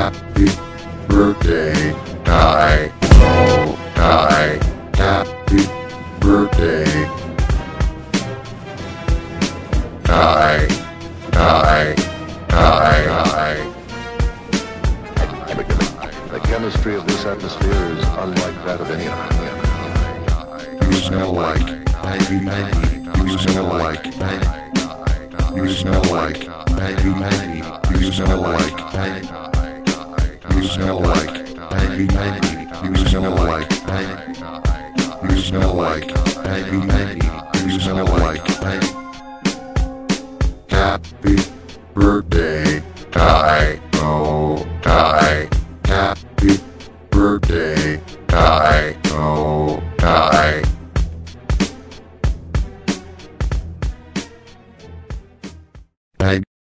Happy birthday, die, oh, die. Happy birthday, die, die, die, die. The chemistry of this atmosphere is unlike that of any other. You smell like Maggie Maggie. You smell like Maggie. You smell like Maggie Maggie. You smell like Maggie. You smell like Maggie Maggie. You smell like Maggie. You smell like Maggie Maggie. You smell like Maggie. Happy birthday.